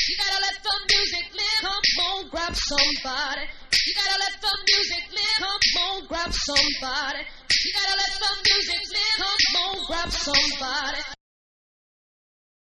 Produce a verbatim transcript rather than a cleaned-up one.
You gotta let the music live. Come on, grab somebody. You gotta let the music live. Come on, grab somebody. You gotta let the music live. Come on, grab somebody.